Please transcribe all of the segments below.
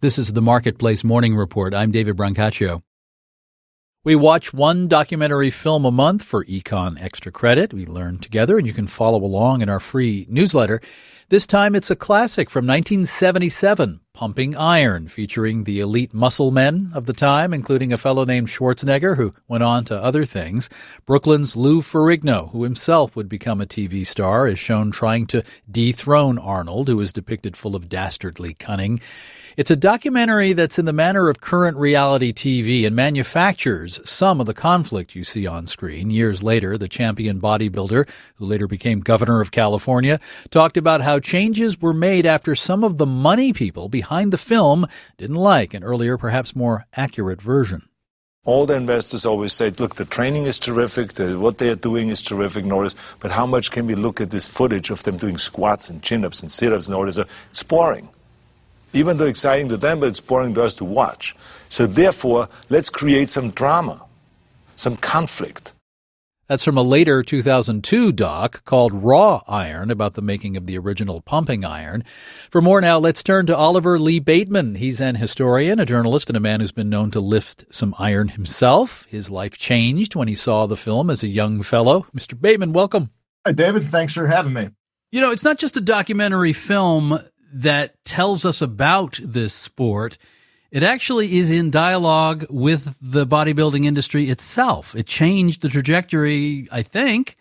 This is the Marketplace Morning Report. I'm David Brancaccio. We watch one documentary film a month for Econ Extra Credit. We learn together, and you can follow along in our free newsletter. This time it's a classic from 1977, Pumping Iron, featuring the elite muscle men of the time, including a fellow named Schwarzenegger, who went on to other things. Brooklyn's Lou Ferrigno, who himself would become a TV star, is shown trying to dethrone Arnold, who is depicted full of dastardly cunning. It's a documentary that's in the manner of current reality TV and manufactures some of the conflict you see on screen. Years later, the champion bodybuilder, who later became governor of California, talked about how changes were made after some of the money people behind the film didn't like an earlier, perhaps more accurate version. All the investors always say, look, the training is terrific, what they are doing is terrific, and all this, but how much can we look at this footage of them doing squats and chin-ups and sit-ups and all this? It's boring. Even though exciting to them, but it's boring to us to watch. So therefore, let's create some drama, some conflict. That's from a later 2002 doc called Raw Iron, about the making of the original Pumping Iron. For more now, let's turn to Oliver Lee Bateman. He's an historian, a journalist, and a man who's been known to lift some iron himself. His life changed when he saw the film as a young fellow. Mr. Bateman, welcome. Hi, David. Thanks for having me. You know, it's not just a documentary film that tells us about this sport. It actually is in dialogue with the bodybuilding industry itself. It changed the trajectory, I think,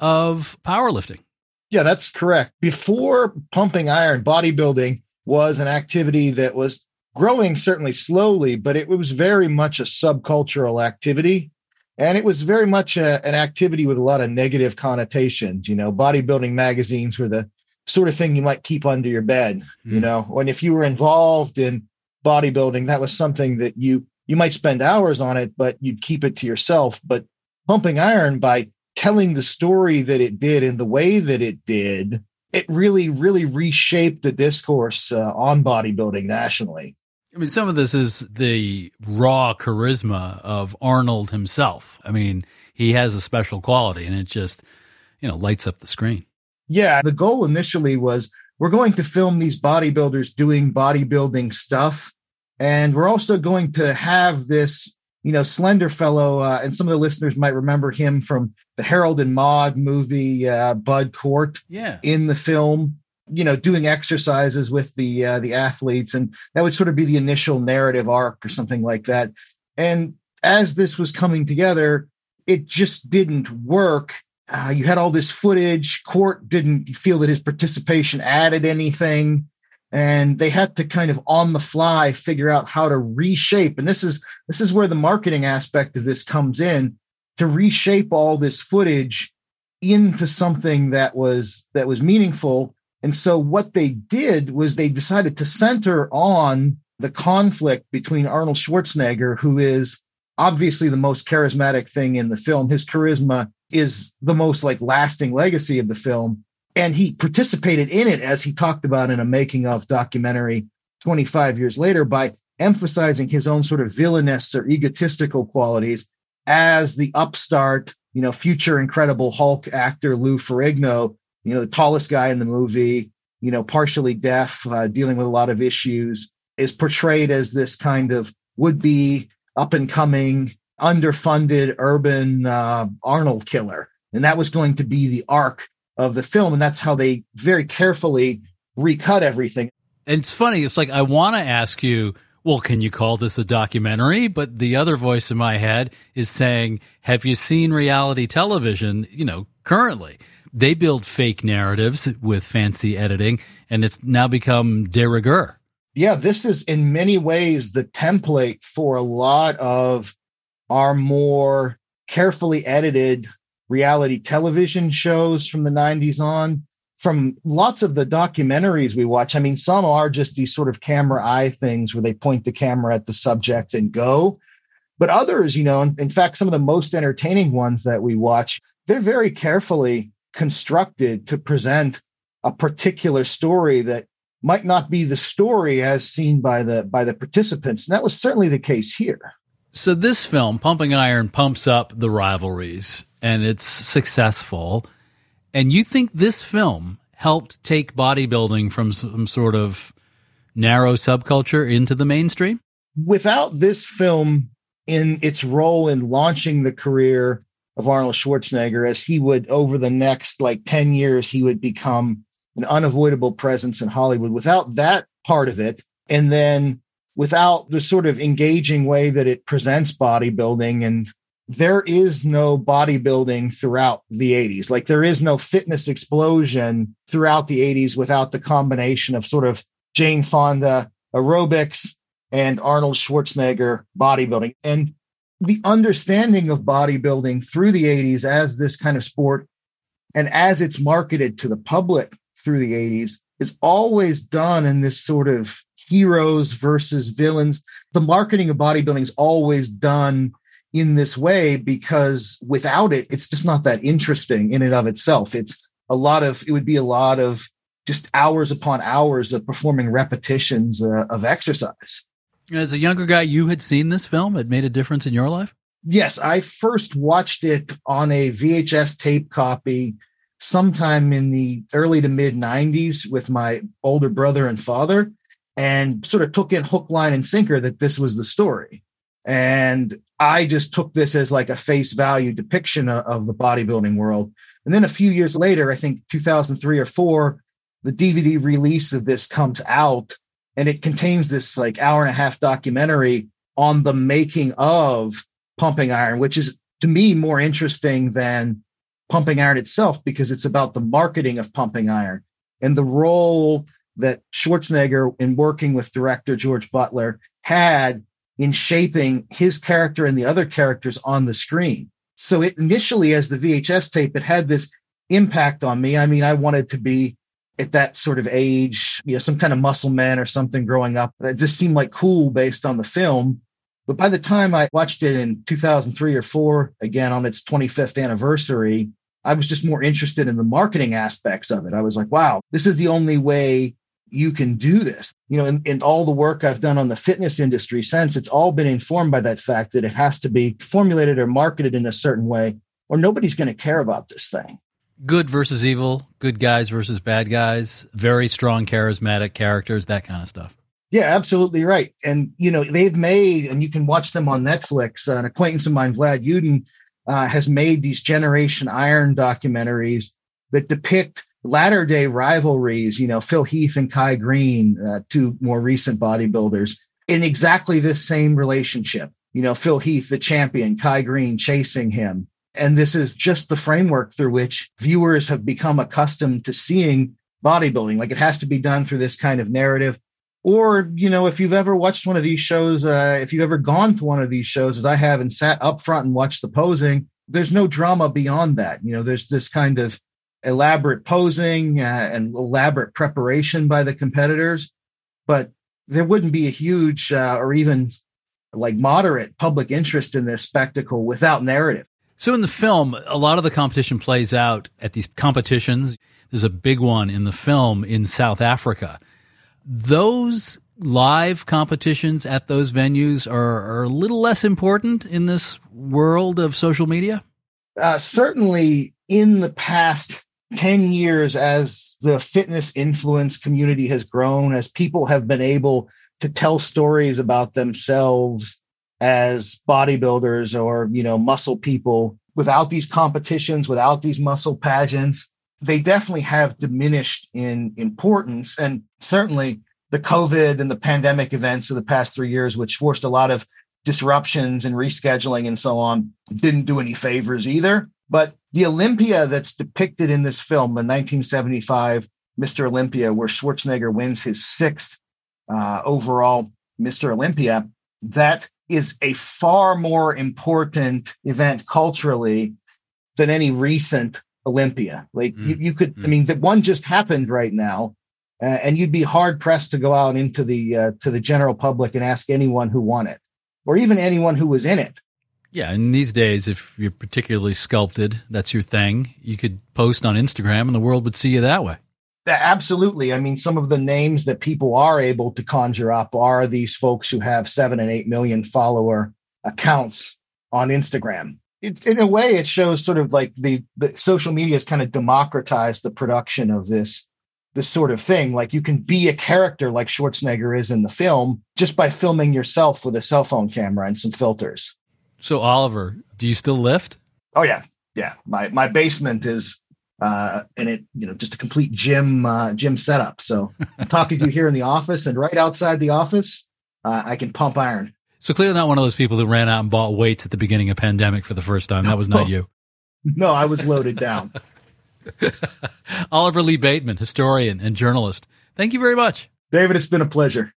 of powerlifting. Yeah, that's correct. Before Pumping Iron, bodybuilding was an activity that was growing certainly slowly, but it was very much a subcultural activity. And it was very much an activity with a lot of negative connotations. You know, bodybuilding magazines were the sort of thing you might keep under your bed, you know, when if you were involved in bodybuilding, that was something that you might spend hours on it, but you'd keep it to yourself. But Pumping Iron, by telling the story that it did in the way that it did, it really, really reshaped the discourse on bodybuilding nationally. I mean, some of this is the raw charisma of Arnold himself. I mean, he has a special quality, and it just, you know, lights up the screen. Yeah, the goal initially was we're going to film these bodybuilders doing bodybuilding stuff. And we're also going to have this, you know, slender fellow, and some of the listeners might remember him from the Harold and Maude movie, Bud Cort, in the film, you know, doing exercises with the athletes. And that would sort of be the initial narrative arc or something like that. And as this was coming together, it just didn't work. You had all this footage. Cort didn't feel that his participation added anything, and they had to kind of on the fly figure out how to reshape. And this is where the marketing aspect of this comes in, to reshape all this footage into something that was meaningful. And so what they did was they decided to center on the conflict between Arnold Schwarzenegger, who is obviously the most charismatic thing in the film. His charisma is the most lasting legacy of the film. And he participated in it, as he talked about in a making of documentary 25 years later, by emphasizing his own sort of villainous or egotistical qualities as the upstart, you know, future Incredible Hulk actor Lou Ferrigno, you know, the tallest guy in the movie, you know, partially deaf, dealing with a lot of issues, is portrayed as this kind of would-be up-and-coming, underfunded urban Arnold killer. And that was going to be the arc of the film. And that's how they very carefully recut everything. And it's funny. It's like, I want to ask you, well, can you call this a documentary? But the other voice in my head is saying, have you seen reality television, you know, currently? They build fake narratives with fancy editing, and it's now become de rigueur. Yeah, this is in many ways the template for a lot of our more carefully edited reality television shows from the 90s on. From lots of the documentaries we watch, I mean, some are just these sort of camera eye things where they point the camera at the subject and go. But others, you know, in fact, some of the most entertaining ones that we watch, they're very carefully constructed to present a particular story that might not be the story as seen by the participants. And that was certainly the case here. So this film, Pumping Iron, pumps up the rivalries, and it's successful. And you think this film helped take bodybuilding from some sort of narrow subculture into the mainstream? Without this film in its role in launching the career of Arnold Schwarzenegger, as he would, over the next 10 years, he would become an unavoidable presence in Hollywood. Without that part of it, and then without the sort of engaging way that it presents bodybuilding, and there is no bodybuilding throughout the 80s. There is no fitness explosion throughout the 80s without the combination of sort of Jane Fonda aerobics and Arnold Schwarzenegger bodybuilding. And the understanding of bodybuilding through the 80s as this kind of sport, and as it's marketed to the public through the 80s, is always done in this sort of heroes versus villains. The marketing of bodybuilding is always done in this way because without it, it's just not that interesting in and of itself. It would be a lot of just hours upon hours of performing repetitions of exercise. As a younger guy, you had seen this film? It made a difference in your life? Yes, I first watched it on a VHS tape copy sometime in the early to mid 90s with my older brother and father, and sort of took in hook, line, and sinker that this was the story. And I just took this as a face value depiction of the bodybuilding world. And then a few years later, I think 2003 or 4, the DVD release of this comes out, and it contains this hour and a half documentary on the making of Pumping Iron, which is to me more interesting than Pumping Iron itself, because it's about the marketing of Pumping Iron and the role that Schwarzenegger, in working with director George Butler, had in shaping his character and the other characters on the screen. So it initially, as the VHS tape, it had this impact on me. I mean, I wanted to be at that sort of age, some kind of muscle man or something growing up. It just seemed cool based on the film. But by the time I watched it in 2003 or 4, again, on its 25th anniversary, I was just more interested in the marketing aspects of it. I was like, wow, this is the only way you can do this. In all the work I've done on the fitness industry since, it's all been informed by that fact that it has to be formulated or marketed in a certain way, or nobody's going to care about this thing. Good versus evil, good guys versus bad guys, very strong, charismatic characters, that kind of stuff. Yeah, absolutely right. And, they've made, and you can watch them on Netflix, an acquaintance of mine, Vlad Yudin, has made these Generation Iron documentaries that depict latter-day rivalries, Phil Heath and Kai Green, two more recent bodybuilders, in exactly this same relationship. Phil Heath, the champion, Kai Green chasing him. And this is just the framework through which viewers have become accustomed to seeing bodybuilding. It has to be done through this kind of narrative. Or, if you've ever watched one of these shows, if you've ever gone to one of these shows, as I have, and sat up front and watched the posing, there's no drama beyond that. There's this kind of elaborate posing and elaborate preparation by the competitors, but there wouldn't be a huge or even moderate public interest in this spectacle without narrative. So in the film, a lot of the competition plays out at these competitions. There's a big one in the film in South Africa. Those live competitions at those venues are a little less important in this world of social media? Certainly in the past 10 years, as the fitness influence community has grown, as people have been able to tell stories about themselves as bodybuilders or, muscle people without these competitions, without these muscle pageants, they definitely have diminished in importance. And certainly the COVID and the pandemic events of the past 3 years, which forced a lot of disruptions and rescheduling and so on, didn't do any favors either. But the Olympia that's depicted in this film, the 1975 Mr. Olympia, where Schwarzenegger wins his 6th overall Mr. Olympia, that is a far more important event culturally than any recent Olympia. You could, the one just happened right now, and you'd be hard pressed to go out into the general public and ask anyone who won it, or even anyone who was in it. Yeah, and these days, if you're particularly sculpted, that's your thing, you could post on Instagram and the world would see you that way. Absolutely. Some of the names that people are able to conjure up are these folks who have 7 and 8 million follower accounts on Instagram. In a way, it shows sort of the social media has kind of democratized the production of this this sort of thing. Like you can be a character like Schwarzenegger is in the film just by filming yourself with a cell phone camera and some filters. So Oliver, do you still lift? Oh yeah. Yeah. My basement is and it, just a complete gym setup. So I'm talking to you here in the office, and right outside the office, I can pump iron. So clearly not one of those people who ran out and bought weights at the beginning of pandemic for the first time. That was not you. No, I was loaded down. Oliver Lee Bateman, historian and journalist. Thank you very much. David, it's been a pleasure.